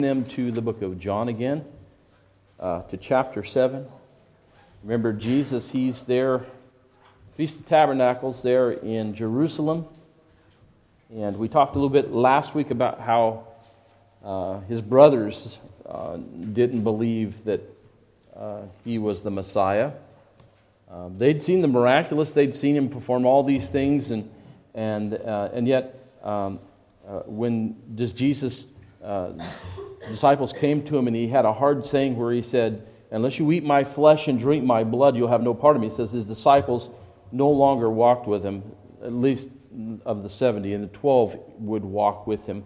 them to the book of John again, to chapter 7. Remember, Jesus, he's there, Feast of Tabernacles there in Jerusalem. And we talked a little bit last week about how his brothers didn't believe that he was the Messiah. They'd seen the miraculous, they'd seen him perform all these things, and yet when Jesus' disciples came to him and he had a hard saying where he said, "Unless you eat my flesh and drink my blood, you'll have no part of me." He says his disciples no longer walked with him, at least of the 70, and the 12 would walk with him.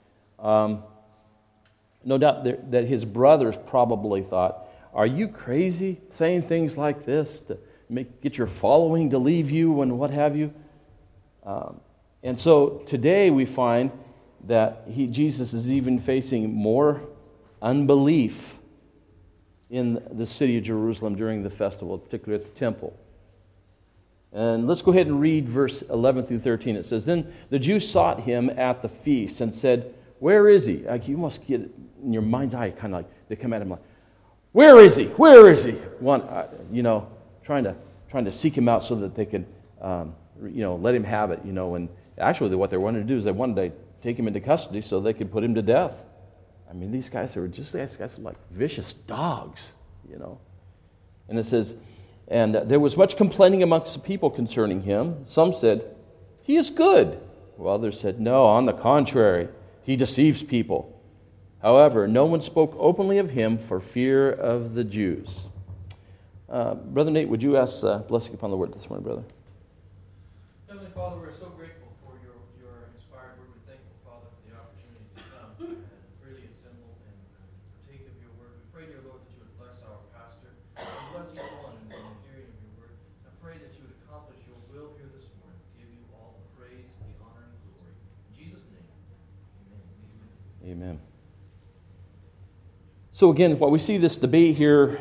No doubt that his brothers probably thought, "Are you crazy saying things like this to get your following to leave you and what have you?" And so today we find that Jesus is even facing more unbelief in the city of Jerusalem during the festival, particularly at the temple. And let's go ahead and read verse 11 through 13. It says, "Then the Jews sought him at the feast and said, 'Where is he?'" Like you must get it in your mind's eye, kind of like they come at him like, "Where is he? Where is he?" Trying to seek him out so that they could, let him have it. And actually, what they wanted to do is they wanted to take him into custody so they could put him to death. I mean, these guys are like vicious dogs, And it says, "And there was much complaining amongst the people concerning him. Some said, 'He is good.' While others said, 'No, on the contrary, he deceives people.' However, no one spoke openly of him for fear of the Jews." Brother Nate, would you ask blessing upon the word this morning, brother? Heavenly Father, we're so grateful for your inspired word. We're thankful, Father, for the opportunity to come and freely assemble and partake of your word. We pray, dear Lord, that you would bless our pastor and bless each one in the hearing of your word. I pray that you would accomplish your will here this morning. Give you all the praise, the honor, and glory. In Jesus' name, amen. Amen. So again, while we see this debate here,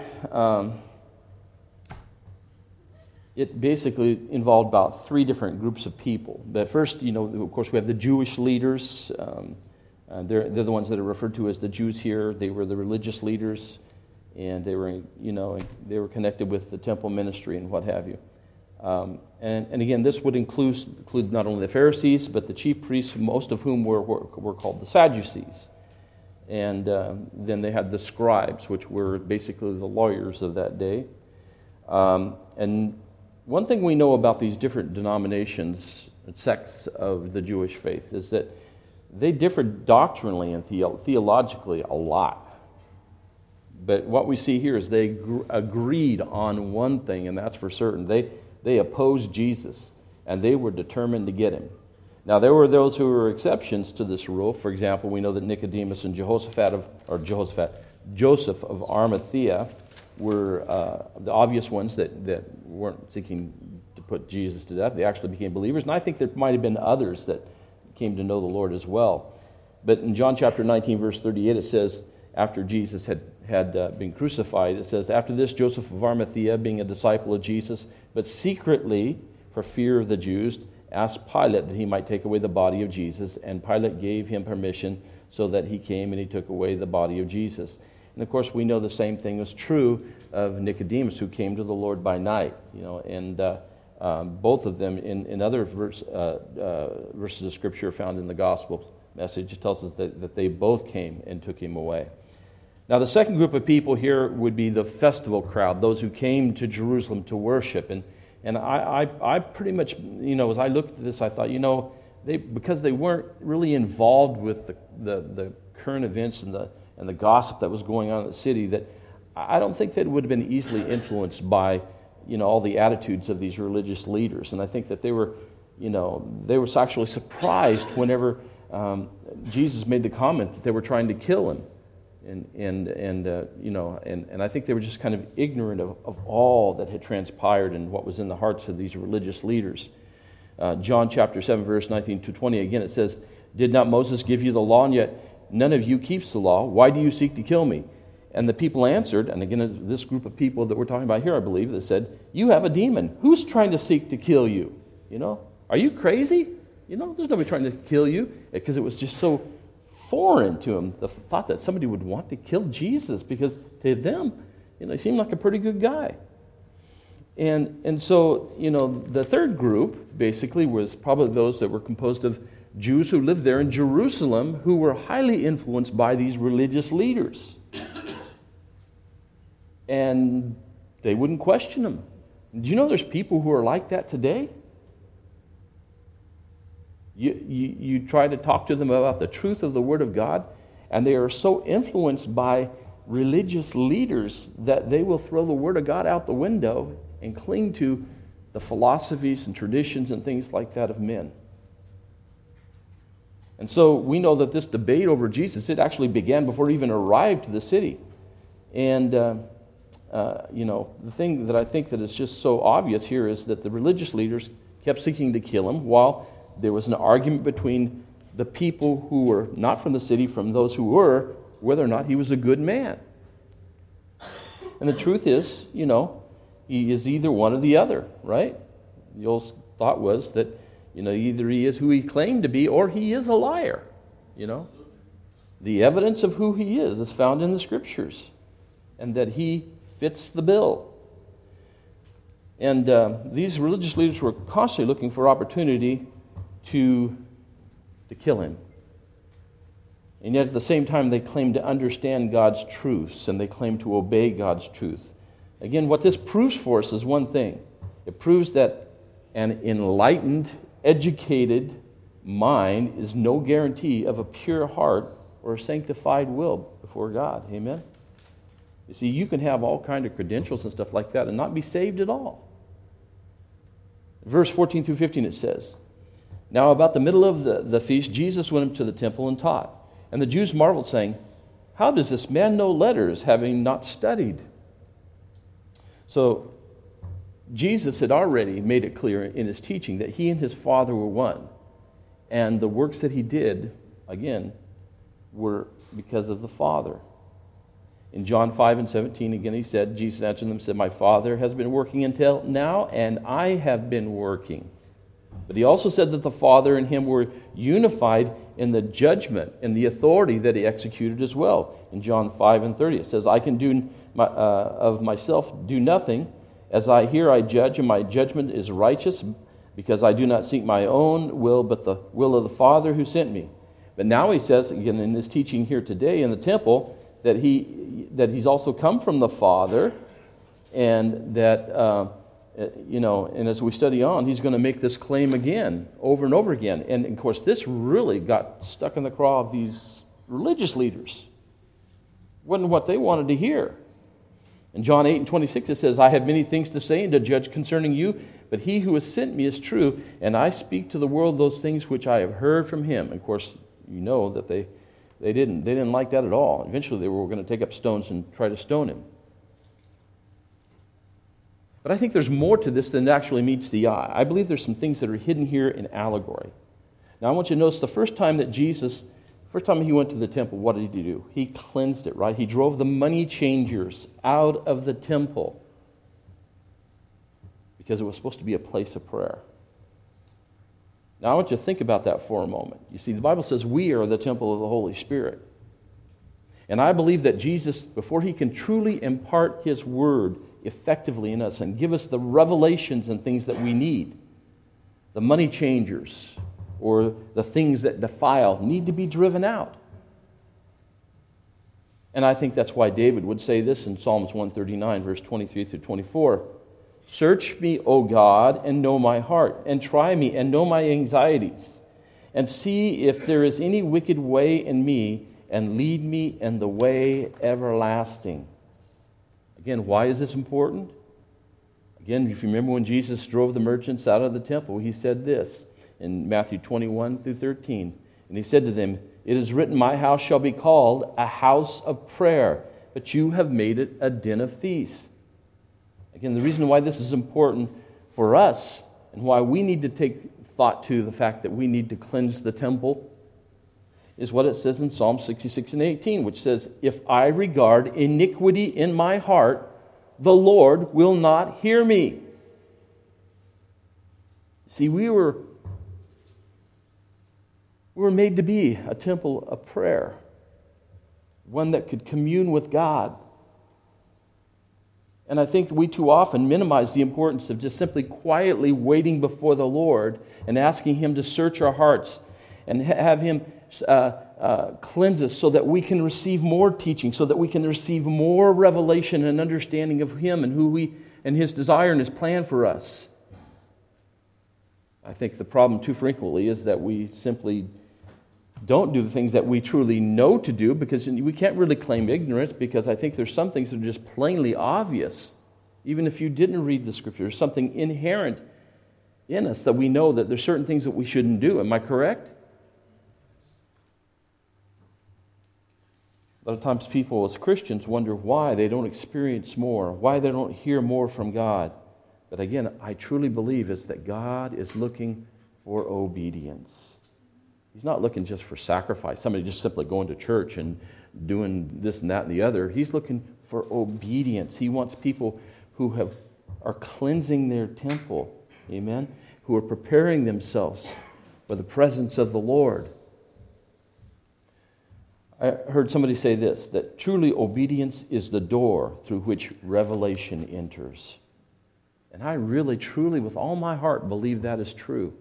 it basically involved about three different groups of people. But first, of course, we have the Jewish leaders. They're the ones that are referred to as the Jews here. They were the religious leaders, and they were connected with the temple ministry and what have you. And again, this would include not only the Pharisees, but the chief priests, most of whom were called the Sadducees. And then they had the scribes, which were basically the lawyers of that day. And one thing we know about these different denominations and sects of the Jewish faith is that they differed doctrinally and theologically a lot. But what we see here is they agreed on one thing, and that's for certain. They opposed Jesus, and they were determined to get him. Now, there were those who were exceptions to this rule. For example, we know that Nicodemus and Joseph of Arimathea were the obvious ones that weren't seeking to put Jesus to death. They actually became believers, and I think there might have been others that came to know the Lord as well. But in John chapter 19, verse 38, it says, after Jesus had been crucified, it says, "After this, Joseph of Arimathea, being a disciple of Jesus, but secretly, for fear of the Jews, asked Pilate that he might take away the body of Jesus, and Pilate gave him permission, so that he came and he took away the body of Jesus." And of course, we know the same thing was true of Nicodemus, who came to the Lord by night. And both of them in other verses of Scripture found in the gospel message, it tells us that they both came and took him away. Now, the second group of people here would be the festival crowd, those who came to Jerusalem to worship. And I pretty much, as I looked at this, I thought, because they weren't really involved with the current events and the gossip that was going on in the city, that I don't think that it would have been easily influenced by, all the attitudes of these religious leaders. And I think that they were actually surprised whenever Jesus made the comment that they were trying to kill him. And I think they were just kind of ignorant of all that had transpired and what was in the hearts of these religious leaders. John chapter 7, verse 19 to 20, again it says, "Did not Moses give you the law, and yet none of you keeps the law? Why do you seek to kill me?" And the people answered, and again, this group of people that we're talking about here, I believe, that said, "You have a demon. Who's trying to seek to kill you? Are you crazy? There's nobody trying to kill you." Because it was just so foreign to them, the thought that somebody would want to kill Jesus, because to them, he seemed like a pretty good guy. And so, the third group basically was probably those that were composed of Jews who lived there in Jerusalem, who were highly influenced by these religious leaders. And they wouldn't question them. Do you know there's people who are like that today? You try to talk to them about the truth of the Word of God, and they are so influenced by religious leaders that they will throw the Word of God out the window and cling to the philosophies and traditions and things like that of men. And so we know that this debate over Jesus, it actually began before it even arrived to the city. And, the thing that I think that is just so obvious here is that the religious leaders kept seeking to kill him, while there was an argument between the people who were not from the city from those who were, whether or not he was a good man. And the truth is, he is either one or the other, right? The old thought was that, either he is who he claimed to be or he is a liar, The evidence of who he is found in the Scriptures, and that he fits the bill. And these religious leaders were constantly looking for opportunity to kill him. And yet at the same time, they claimed to understand God's truths, and they claimed to obey God's truth. Again, what this proves for us is one thing. It proves that an enlightened, educated mind is no guarantee of a pure heart or a sanctified will before God. Amen? You see, you can have all kinds of credentials and stuff like that and not be saved at all. Verse 14 through 15 it says, "Now about the middle of the feast, Jesus went up to the temple and taught. And the Jews marveled, saying, 'How does this man know letters, having not studied?'" So Jesus had already made it clear in his teaching that he and his Father were one. And the works that he did, again, were because of the Father. In John 5:17, again, Jesus answered them, said, "My Father has been working until now, and I have been working." But he also said that the Father and him were unified in the judgment and the authority that he executed as well. In John 5:30, it says, "I can do of myself do nothing. As I hear, I judge, and my judgment is righteous, because I do not seek my own will, but the will of the Father who sent me." But now he says, again in this teaching here today in the temple, that he's also come from the Father, and that and as we study on, he's going to make this claim again, over and over again. And of course, this really got stuck in the craw of these religious leaders. Wasn't what they wanted to hear. In John 8:26, it says, "I have many things to say and to judge concerning you, but he who has sent me is true, and I speak to the world those things which I have heard from him." And of course, you know that they didn't like that at all. Eventually, they were going to take up stones and try to stone him. But I think there's more to this than actually meets the eye. I believe there's some things that are hidden here in allegory. Now, I want you to notice the first time he went to the temple, what did he do? He cleansed it, right? He drove the money changers out of the temple because it was supposed to be a place of prayer. Now, I want you to think about that for a moment. You see, the Bible says we are the temple of the Holy Spirit. And I believe that Jesus, before he can truly impart his word effectively in us and give us the revelations and things that we need, the money changers or the things that defile need to be driven out. And I think that's why David would say this in Psalms 139, verse 23 through 24. "Search me, O God, and know my heart, and try me, and know my anxieties, and see if there is any wicked way in me, and lead me in the way everlasting." Again, why is this important? Again, if you remember when Jesus drove the merchants out of the temple, he said this in Matthew 21 through 13. And he said to them, "It is written, my house shall be called a house of prayer, but you have made it a den of thieves." Again, the reason why this is important for us and why we need to take thought to the fact that we need to cleanse the temple is what it says in Psalm 66 and 18, which says, "If I regard iniquity in my heart, the Lord will not hear me." See, we were We were made to be a temple of prayer, one that could commune with God. And I think we too often minimize the importance of just simply quietly waiting before the Lord and asking Him to search our hearts and have Him cleanse us so that we can receive more teaching, so that we can receive more revelation and understanding of Him and and His desire and His plan for us. I think the problem too frequently is that we simply don't do the things that we truly know to do, because we can't really claim ignorance, because I think there's some things that are just plainly obvious. Even if you didn't read the Scripture, there's something inherent in us that we know that there's certain things that we shouldn't do. Am I correct? A lot of times people as Christians wonder why they don't experience more, why they don't hear more from God. But again, I truly believe it's that God is looking for obedience. He's not looking just for sacrifice, somebody just simply going to church and doing this and that and the other. He's looking for obedience. He wants people who are cleansing their temple, amen, who are preparing themselves for the presence of the Lord. I heard somebody say this, that truly obedience is the door through which revelation enters. And I really, truly, with all my heart, believe that is true.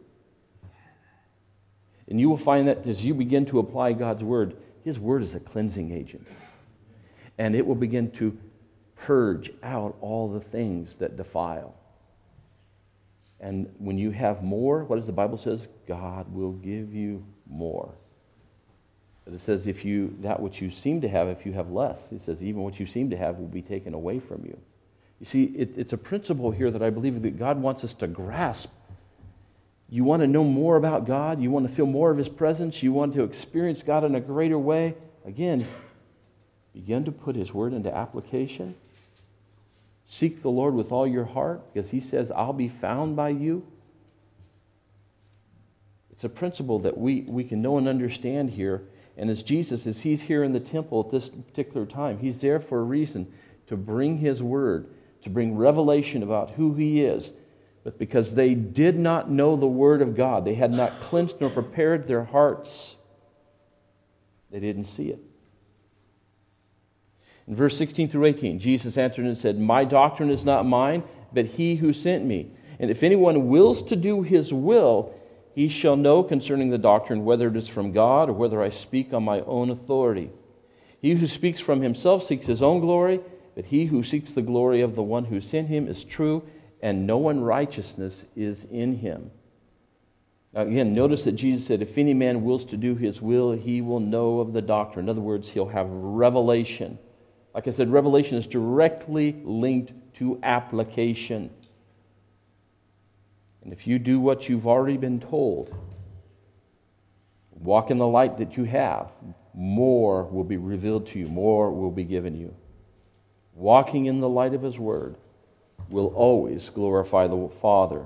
And you will find that as you begin to apply God's Word, His Word is a cleansing agent. And it will begin to purge out all the things that defile. And when you have more, what does the Bible says? God will give you more. But it says that which you seem to have, if you have less, it says even what you seem to have will be taken away from you. You see, it's a principle here that I believe that God wants us to grasp. You want to know more about God? You want to feel more of His presence? You want to experience God in a greater way? Again, begin to put His Word into application. Seek the Lord with all your heart, because He says, I'll be found by you. It's a principle that we can know and understand here. And as Jesus, as He's here in the temple at this particular time, He's there for a reason, to bring His Word, to bring revelation about who He is. But because they did not know the Word of God, they had not cleansed nor prepared their hearts, they didn't see it. In verse 16 through 18, Jesus answered and said, My doctrine is not mine, but He who sent me. And if anyone wills to do His will, he shall know concerning the doctrine whether it is from God or whether I speak on my own authority. He who speaks from himself seeks his own glory, but he who seeks the glory of the one who sent him is true, and no unrighteousness is in him. Now again, notice that Jesus said, if any man wills to do His will, he will know of the doctrine. In other words, he'll have revelation. Like I said, revelation is directly linked to application. And if you do what you've already been told, walk in the light that you have, more will be revealed to you, more will be given you. Walking in the light of His Word will always glorify the Father.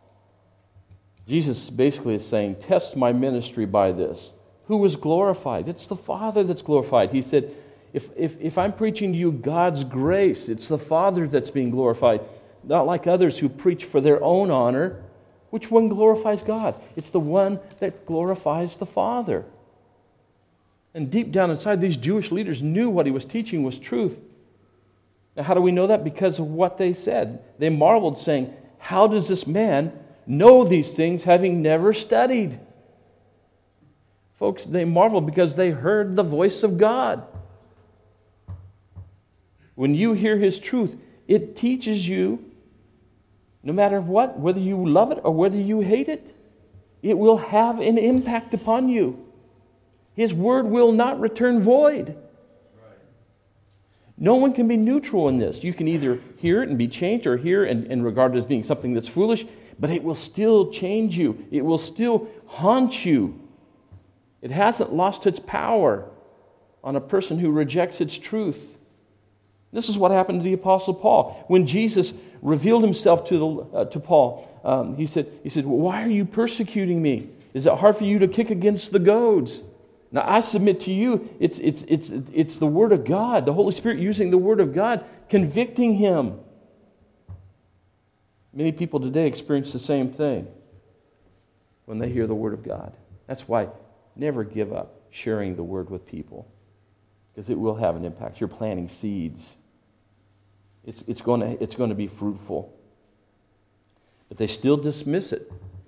Jesus basically is saying, test my ministry by this. Who is glorified? It's the Father that's glorified. He said, if I'm preaching to you God's grace, it's the Father that's being glorified. Not like others who preach for their own honor. Which one glorifies God? It's the one that glorifies the Father. And deep down inside, these Jewish leaders knew what He was teaching was truth. Now, how do we know that? Because of what they said. They marveled, saying, how does this man know these things, having never studied? Folks, they marveled because they heard the voice of God. When you hear His truth, it teaches you, no matter what, whether you love it or whether you hate it, it will have an impact upon you. His Word will not return void. No one can be neutral in this. You can either hear it and be changed, or hear and regard it as being something that's foolish, but it will still change you. It will still haunt you. It hasn't lost its power on a person who rejects its truth. This is what happened to the Apostle Paul. When Jesus revealed Himself to Paul, he said, well, why are you persecuting me? Is it hard for you to kick against the goads? Now, I submit to you, it's the Word of God, the Holy Spirit using the Word of God, convicting him. Many people today experience the same thing when they hear the Word of God. That's why never give up sharing the word with people, because it will have an impact. You're planting seeds. It's going to be fruitful. But they still dismiss it.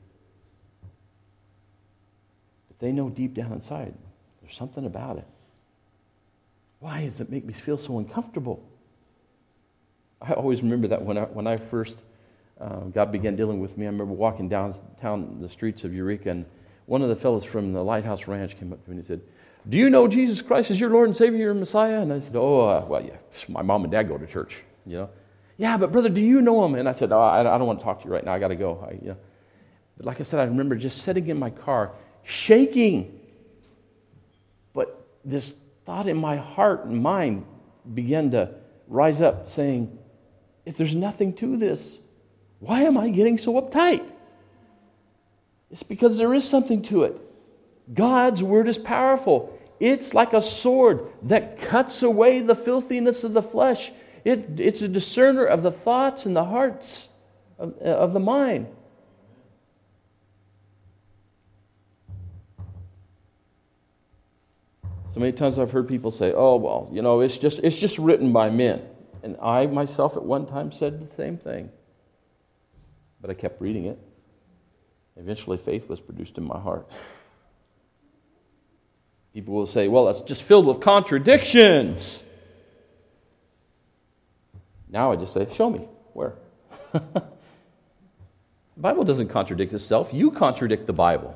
But they know deep down inside, there's something about it. Why does it make me feel so uncomfortable? I always remember that when I first, God began dealing with me, I remember walking downtown the streets of Eureka, and one of the fellows from the Lighthouse Ranch came up to me and he said, "Do you know Jesus Christ is your Lord and Savior, your Messiah?" And I said, well, yeah, my mom and dad go to church, you know. "Yeah, but brother, do you know him?" And I said, I don't want to talk to you right now. I got to go. But like I said, I remember just sitting in my car, shaking. But this thought in my heart and mind began to rise up, saying, if there's nothing to this, why am I getting so uptight? It's because there is something to it. God's word is powerful. It's like a sword that cuts away the filthiness of the flesh. It's a discerner of the thoughts and the hearts of the mind. So many times I've heard people say, "Oh, well, it's just written by men." And I myself at one time said the same thing. But I kept reading it. Eventually faith was produced in my heart. People will say, "Well, it's just filled with contradictions." Now I just say, "Show me. Where?" The Bible doesn't contradict itself. You contradict the Bible.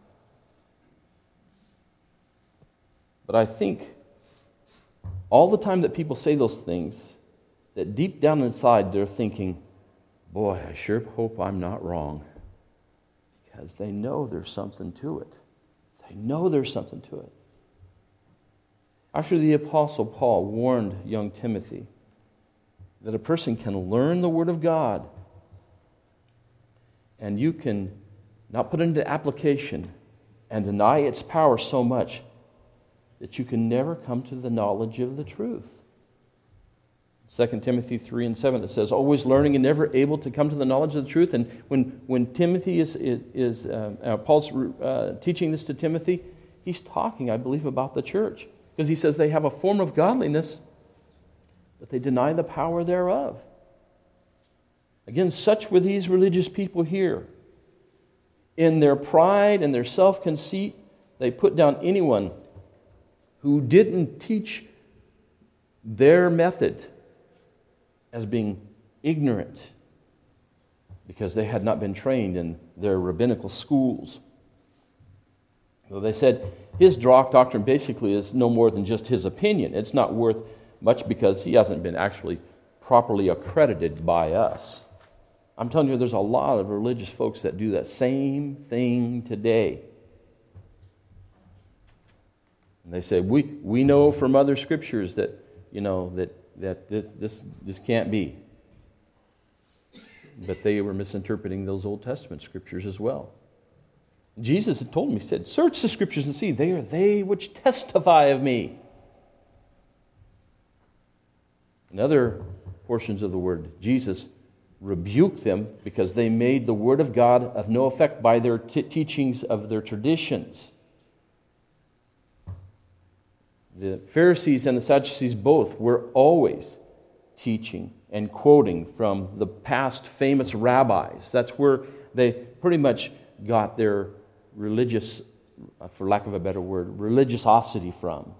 But I think all the time that people say those things, that deep down inside they're thinking, "Boy, I sure hope I'm not wrong." Because they know there's something to it. They know there's something to it. Actually, the Apostle Paul warned young Timothy that a person can learn the Word of God and you can not put it into application and deny its power so much that you can never come to the knowledge of the truth. 2 Timothy 3:7, it says, "Always learning and never able to come to the knowledge of the truth." And when Timothy Paul's teaching this to Timothy, he's talking, I believe, about the church. Because he says they have a form of godliness, but they deny the power thereof. Again, such were these religious people here. In their pride and their self-conceit, they put down anyone who didn't teach their method as being ignorant because they had not been trained in their rabbinical schools. So they said his doctrine basically is no more than just his opinion. It's not worth much because he hasn't been actually properly accredited by us. I'm telling you, there's a lot of religious folks that do that same thing today. And they say, we know from other scriptures that, that this can't be. But they were misinterpreting those Old Testament scriptures as well. Jesus had told them, he said, "Search the scriptures and see, they are they which testify of me." In other portions of the word, Jesus rebuked them because they made the word of God of no effect by their teachings of their traditions. The Pharisees and the Sadducees both were always teaching and quoting from the past famous rabbis. That's where they pretty much got their religious, for lack of a better word, religiosity from.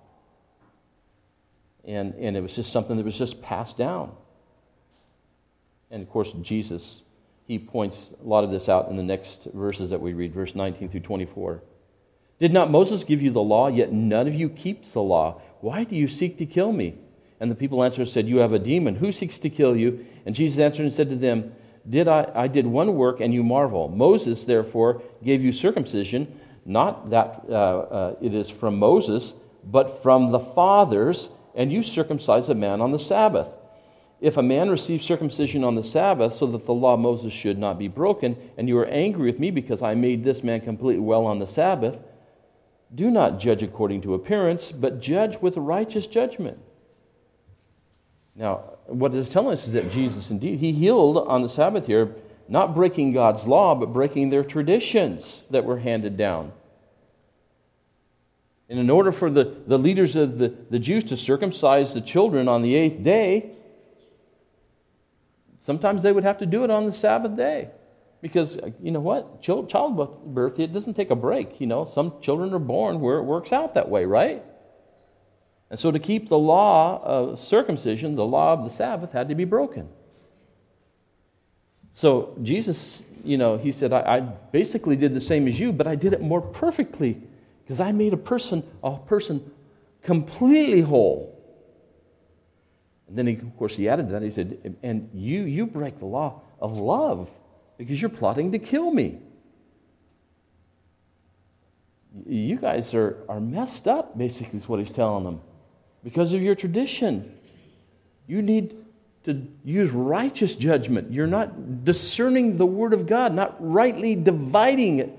And it was just something that was just passed down. And of course, Jesus, he points a lot of this out in the next verses that we read, verse 19 through 24. "Did not Moses give you the law, yet none of you keeps the law? Why do you seek to kill me?" And the people answered and said, "You have a demon. Who seeks to kill you?" And Jesus answered and said to them, I did one work, and you marvel. Moses, therefore, gave you circumcision, not that it is from Moses, but from the fathers, and you circumcise a man on the Sabbath. If a man receives circumcision on the Sabbath, so that the law of Moses should not be broken, and you are angry with me because I made this man completely well on the Sabbath, do not judge according to appearance, but judge with righteous judgment. Now, what it's telling us is that Jesus, indeed, he healed on the Sabbath here, not breaking God's law, but breaking their traditions that were handed down. And in order for the leaders of the Jews to circumcise the children on the 8th day, sometimes they would have to do it on the Sabbath day. Because, you know what? Childbirth, it doesn't take a break. Some children are born where it works out that way, right? And so to keep the law of circumcision, the law of the Sabbath had to be broken. So Jesus, he said, I basically did the same as you, but I did it more perfectly because I made a person completely whole. And then, of course, he added to that, he said, and you break the law of love because you're plotting to kill me. You guys are messed up, basically, is what he's telling them. Because of your tradition. You need to use righteous judgment. You're not discerning the Word of God, not rightly dividing it.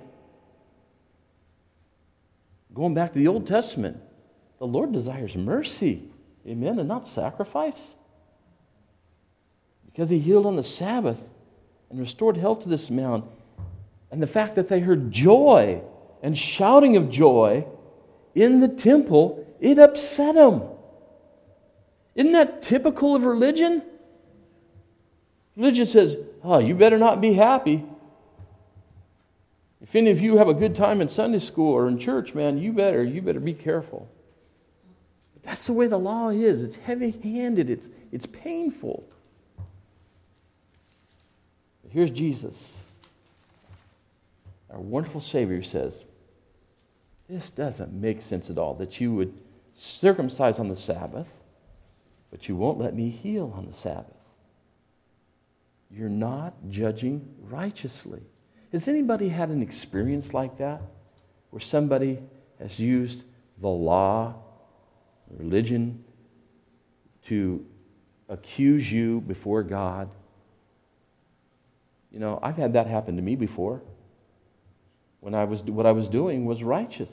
Going back to the Old Testament, the Lord desires mercy, amen, and not sacrifice. Because he healed on the Sabbath and restored health to this man. And the fact that they heard joy and shouting of joy in the temple, it upset them. Isn't that typical of religion? Religion says, oh, you better not be happy. If any of you have a good time in Sunday school or in church, man, you better be careful. But that's the way the law is. It's heavy-handed. It's painful. But here's Jesus. Our wonderful Savior says, this doesn't make sense at all, that you would circumcise on the Sabbath, but you won't let me heal on the Sabbath. You're not judging righteously. Has anybody had an experience like that? Where somebody has used the law, religion, to accuse you before God? I've had that happen to me before. What I was doing was righteous.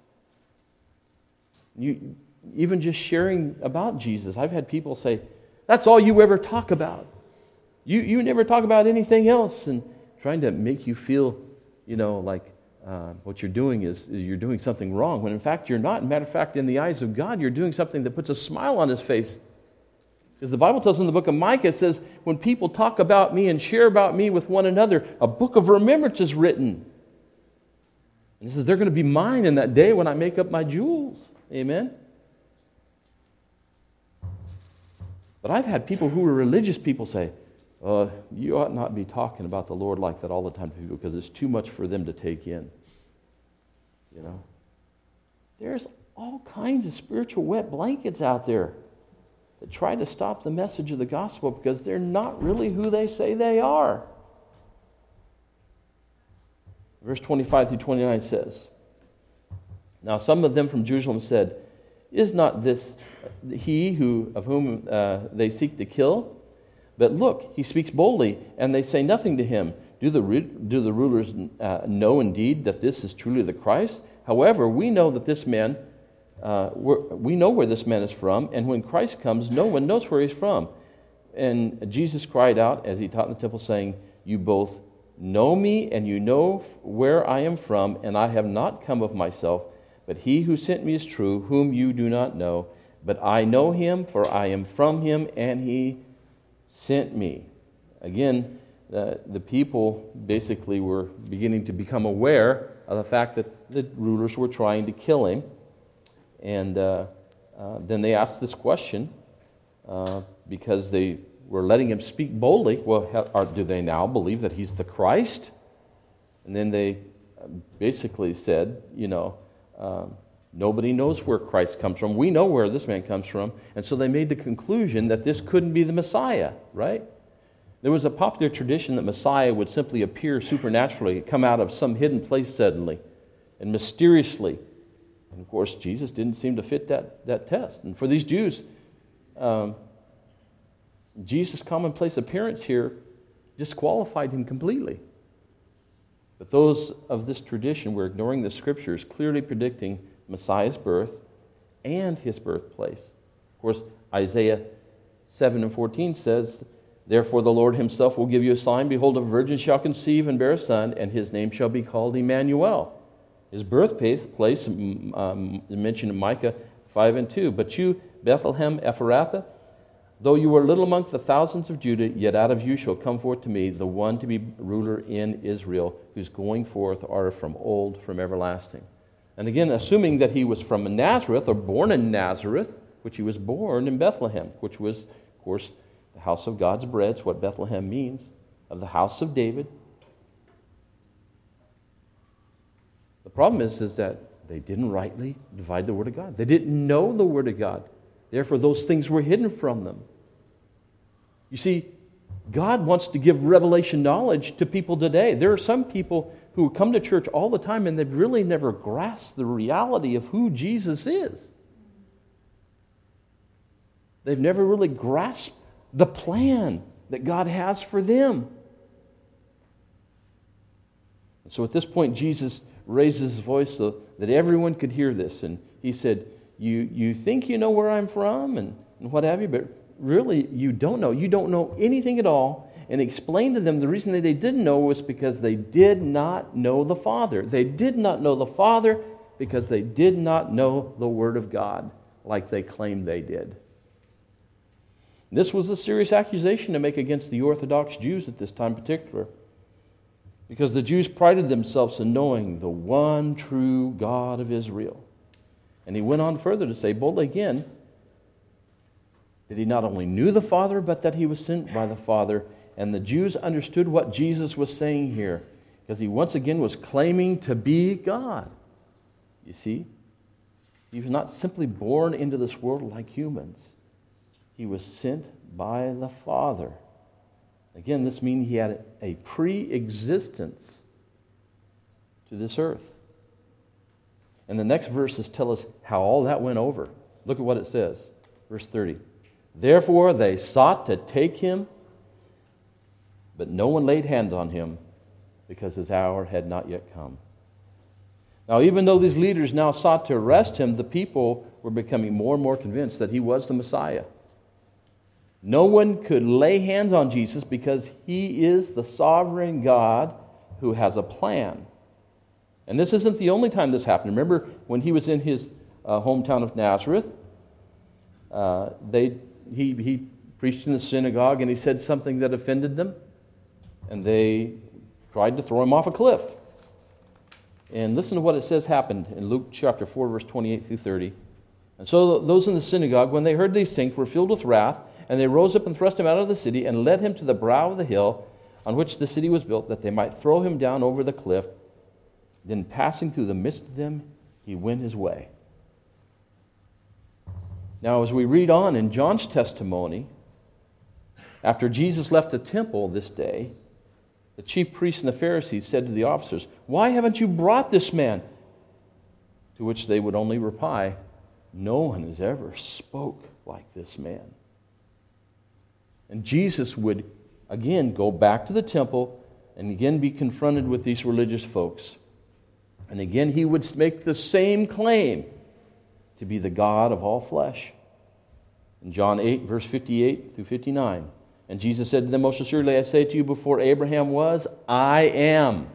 Even just sharing about Jesus, I've had people say, that's all you ever talk about. You never talk about anything else, and trying to make you feel, like what you're doing is you're doing something wrong, when in fact you're not. Matter of fact, in the eyes of God, you're doing something that puts a smile on his face. Because the Bible tells in the book of Micah, it says, when people talk about me and share about me with one another, a book of remembrance is written. And it says, they're going to be mine in that day when I make up my jewels. Amen? But I've had people who were religious people say, you ought not be talking about the Lord like that all the time to people because it's too much for them to take in. There's all kinds of spiritual wet blankets out there that try to stop the message of the gospel because they're not really who they say they are. Verse 25 through 29 says, now some of them from Jerusalem said, is not this he of whom they seek to kill? But look, he speaks boldly, and they say nothing to him. Do the rulers know indeed that this is truly the Christ? However, we know that this man, we know where this man is from, and when Christ comes, no one knows where he's from. And Jesus cried out as he taught in the temple, saying, you both know me, and you know where I am from, and I have not come of myself, but he who sent me is true, whom you do not know. But I know him, for I am from him, and he sent me. Again, the people basically were beginning to become aware of the fact that the rulers were trying to kill him. And then they asked this question because they were letting him speak boldly. Well, do they now believe that he's the Christ? And then they basically said, nobody knows where Christ comes from. We know where this man comes from. And so they made the conclusion that this couldn't be the Messiah, right? There was a popular tradition that Messiah would simply appear supernaturally, come out of some hidden place suddenly and mysteriously. And of course, Jesus didn't seem to fit that test. And for these Jews, Jesus' commonplace appearance here disqualified him completely. But those of this tradition were ignoring the Scriptures, clearly predicting Messiah's birth and his birthplace. Of course, Isaiah 7:14 says, therefore the Lord himself will give you a sign. Behold, a virgin shall conceive and bear a son, and his name shall be called Emmanuel. His birthplace mentioned in Micah 5:2. But you, Bethlehem Ephrathah, though you are little among the thousands of Judah, yet out of you shall come forth to me the one to be ruler in Israel, whose going forth are from old, from everlasting. And again, assuming that he was from Nazareth, or born in Nazareth, which he was born in Bethlehem, which was, of course, the house of God's bread. It's what Bethlehem means, of the house of David. The problem is that they didn't rightly divide the Word of God. They didn't know the Word of God. Therefore, those things were hidden from them. You see, God wants to give revelation knowledge to people today. There are some people who come to church all the time and they've really never grasped the reality of who Jesus is. They've never really grasped the plan that God has for them. And so at this point, Jesus raises his voice so that everyone could hear this. And he said, You think you know where I'm from and what have you, but really you don't know. You don't know anything at all. And explained to them the reason that they didn't know was because they did not know the Father. They did not know the Father because they did not know the Word of God like they claimed they did. This was a serious accusation to make against the Orthodox Jews at this time in particular, because the Jews prided themselves in knowing the one true God of Israel. And he went on further to say boldly again that he not only knew the Father, but that he was sent by the Father. And the Jews understood what Jesus was saying here, because he once again was claiming to be God. You see, he was not simply born into this world like humans. He was sent by the Father. Again, this means he had a pre-existence to this earth. And the next verses tell us how all that went over. Look at what it says. Verse 30. Therefore they sought to take him, but no one laid hands on him, because his hour had not yet come. Now, even though these leaders now sought to arrest him, the people were becoming more and more convinced that he was the Messiah. No one could lay hands on Jesus because he is the sovereign God who has a plan. And this isn't the only time this happened. Remember when he was in his hometown of Nazareth, he preached in the synagogue and he said something that offended them, and they tried to throw him off a cliff. And listen to what it says happened in Luke chapter 4, verse 28 through 30. And so those in the synagogue, when they heard these things, were filled with wrath, and they rose up and thrust him out of the city and led him to the brow of the hill on which the city was built, that they might throw him down over the cliff. Then passing through the midst of them, he went his way. Now, as we read on in John's testimony, after Jesus left the temple this day, the chief priests and the Pharisees said to the officers, "Why haven't you brought this man?" To which they would only reply, "No one has ever spoke like this man." And Jesus would again go back to the temple and again be confronted with these religious folks. And again he would make the same claim to be the God of all flesh. In John 8, verse 58 through 59, and Jesus said to them, "Most assuredly I say to you, before Abraham was, I am."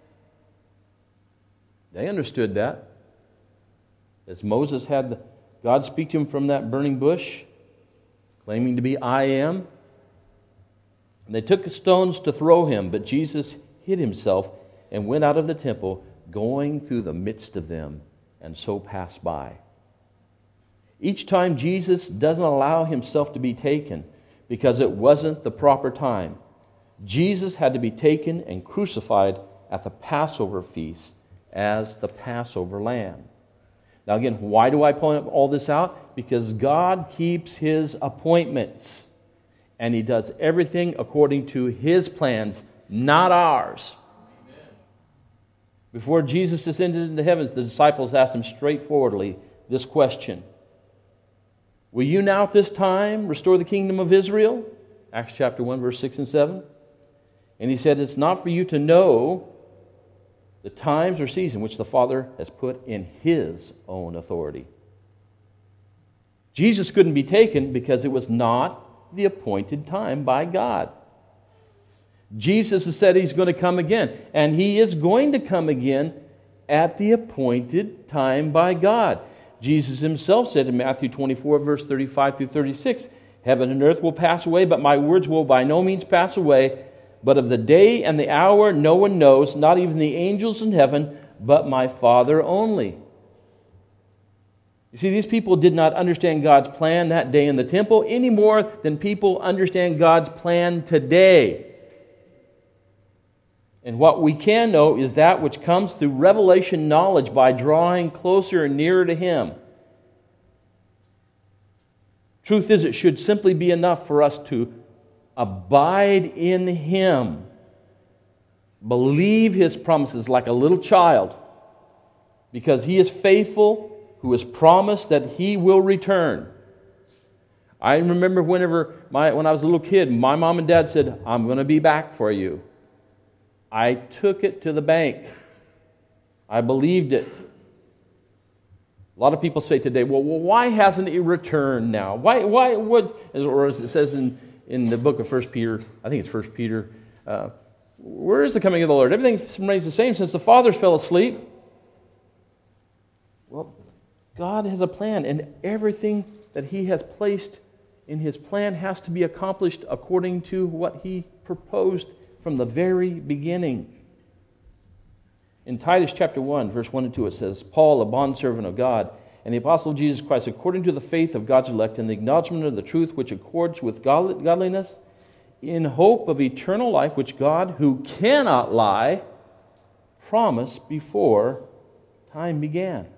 They understood that. As Moses had God speak to him from that burning bush, claiming to be I am. And they took the stones to throw him, but Jesus hid himself and went out of the temple, going through the midst of them, and so passed by. Each time Jesus doesn't allow himself to be taken because it wasn't the proper time. Jesus had to be taken and crucified at the Passover feast as the Passover lamb. Now again, why do I point all this out? Because God keeps his appointments. And he does everything according to his plans, not ours. Amen. Before Jesus ascended into heavens, the disciples asked him straightforwardly this question: "Will you now at this time restore the kingdom of Israel?" Acts chapter 1, verse 6 and 7. And he said, "It's not for you to know the times or season which the Father has put in his own authority." Jesus couldn't be taken because it was not the appointed time by God. Jesus has said he's going to come again, and he is going to come again at the appointed time by God. Jesus himself said in Matthew 24, verse 35 through 36, heaven and earth will pass away, but my words will by no means pass away. But of the day and the hour no one knows, not even the angels in heaven, but my Father only. You see, these people did not understand God's plan that day in the temple any more than people understand God's plan today. And what we can know is that which comes through revelation knowledge by drawing closer and nearer to Him. Truth is, it should simply be enough for us to abide in Him. Believe His promises like a little child, because He is faithful, who has promised that He will return. I remember when I was a little kid, my mom and dad said, I'm going to be back for you. I took it to the bank. I believed it. A lot of people say today, well, why hasn't He returned now? Or as it says in the book of 1 Peter, I think it's 1 Peter, where is the coming of the Lord? Everything remains the same since the fathers fell asleep. Well, God has a plan, and everything that He has placed in His plan has to be accomplished according to what He proposed from the very beginning. In Titus chapter 1, verse 1 and 2, it says, Paul, a bondservant of God, and the apostle of Jesus Christ, according to the faith of God's elect and the acknowledgement of the truth which accords with godliness, in hope of eternal life, which God, who cannot lie, promised before time began.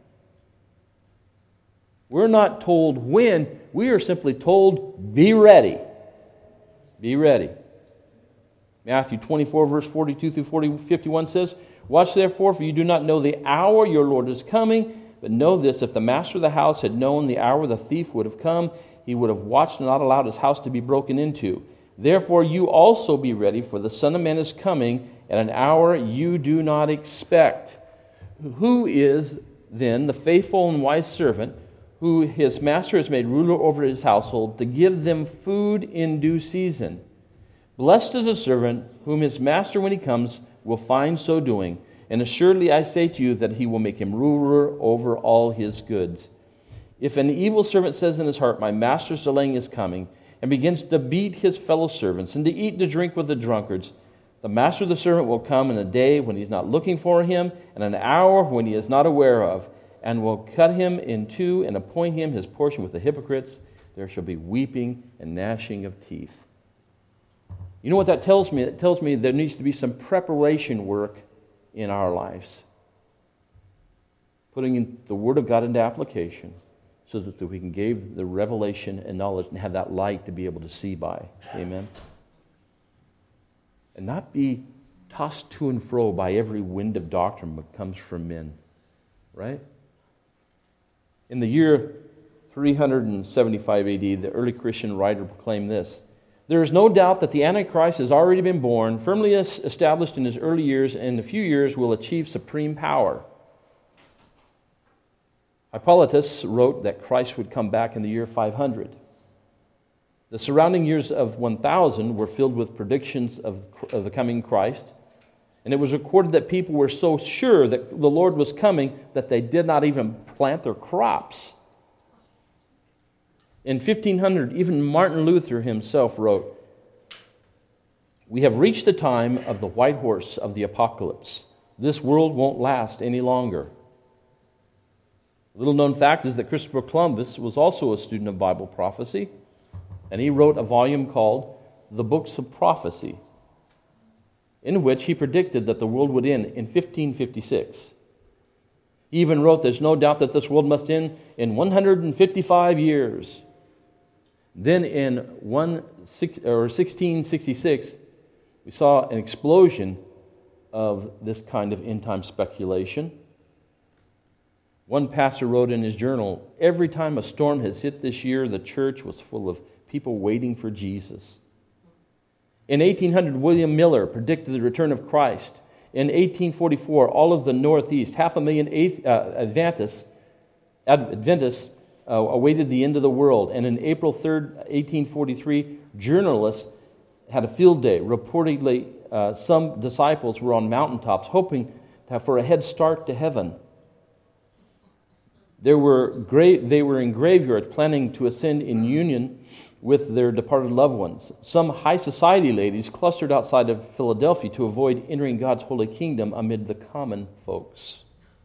We're not told when, we are simply told, be ready. Be ready. Matthew 24, verse 42 through 51 says, Watch therefore, for you do not know the hour your Lord is coming, but know this, if the master of the house had known the hour the thief would have come, he would have watched and not allowed his house to be broken into. Therefore you also be ready, for the Son of Man is coming at an hour you do not expect. Who is then the faithful and wise servant who his master has made ruler over his household, to give them food in due season? Blessed is the servant whom his master, when he comes, will find so doing. And assuredly I say to you that he will make him ruler over all his goods. If an evil servant says in his heart, My master's delaying his coming, and begins to beat his fellow servants, and to eat and to drink with the drunkards, the master of the servant will come in a day when he is not looking for him, and an hour when he is not aware of, and will cut him in two and appoint him his portion with the hypocrites. There shall be weeping and gnashing of teeth. You know what that tells me? It tells me there needs to be some preparation work in our lives. Putting in the Word of God into application so that we can give the revelation and knowledge and have that light to be able to see by. Amen? And not be tossed to and fro by every wind of doctrine that comes from men. Right? In the year 375 AD, the early Christian writer proclaimed this: There is no doubt that the Antichrist has already been born, firmly established in his early years, and in a few years will achieve supreme power. Hippolytus wrote that Christ would come back in the year 500. The surrounding years of 1000 were filled with predictions of the coming Christ, and it was recorded that people were so sure that the Lord was coming that they did not even plant their crops. In 1500, even Martin Luther himself wrote, We have reached the time of the white horse of the apocalypse. This world won't last any longer. A little known fact is that Christopher Columbus was also a student of Bible prophecy, and he wrote a volume called The Books of Prophecy, in which he predicted that the world would end in 1556. He even wrote, There's no doubt that this world must end in 155 years. Then in 1666, we saw an explosion of this kind of end-time speculation. One pastor wrote in his journal, Every time a storm has hit this year, the church was full of people waiting for Jesus. In 1800, William Miller predicted the return of Christ. In 1844, all of the Northeast, 500,000 Adventists awaited the end of the world. And in April 3rd, 1843, journalists had a field day. Reportedly, some disciples were on mountaintops hoping for a head start to heaven. They were in graveyards planning to ascend in union with their departed loved ones. Some high society ladies clustered outside of Philadelphia to avoid entering God's holy kingdom amid the common folks.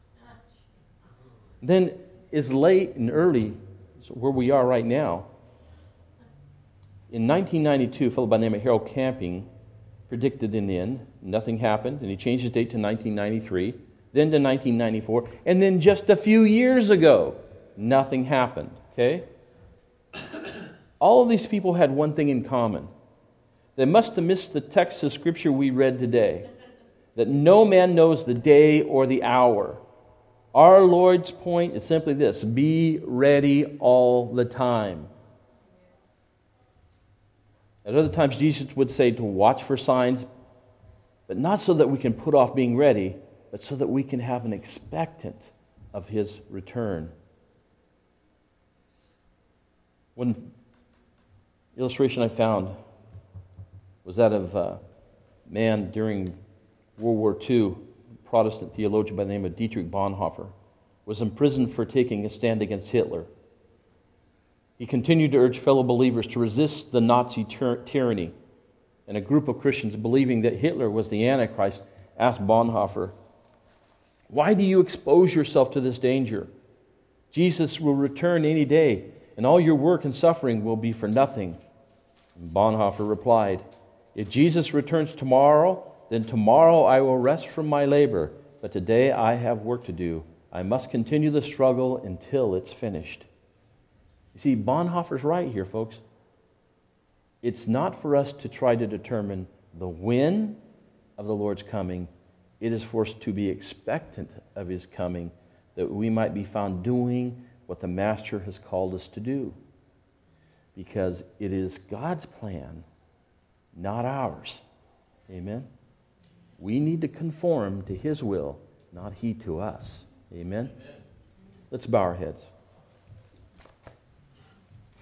Then, as late and early as where we are right now, in 1992, a fellow by the name of Harold Camping predicted an end. Nothing happened, and he changed his date to 1993, then to 1994, and then just a few years ago, nothing happened. Okay? All of these people had one thing in common. They must have missed the text of Scripture we read today, that no man knows the day or the hour. Our Lord's point is simply this: be ready all the time. At other times, Jesus would say to watch for signs, but not so that we can put off being ready, but so that we can have an expectant of His return. One illustration I found was that of a man during World War II, a Protestant theologian by the name of Dietrich Bonhoeffer, was imprisoned for taking a stand against Hitler. He continued to urge fellow believers to resist the Nazi tyranny. And a group of Christians, believing that Hitler was the Antichrist, asked Bonhoeffer, "Why do you expose yourself to this danger? Jesus will return any day, and all your work and suffering will be for nothing." And Bonhoeffer replied, "If Jesus returns tomorrow, then tomorrow I will rest from my labor. But today I have work to do. I must continue the struggle until it's finished." You see, Bonhoeffer's right here, folks. It's not for us to try to determine the when of the Lord's coming. It is for us to be expectant of His coming, that we might be found doing what the Master has called us to do. Because it is God's plan, not ours. Amen? We need to conform to His will, not He to us. Amen? Let's bow our heads.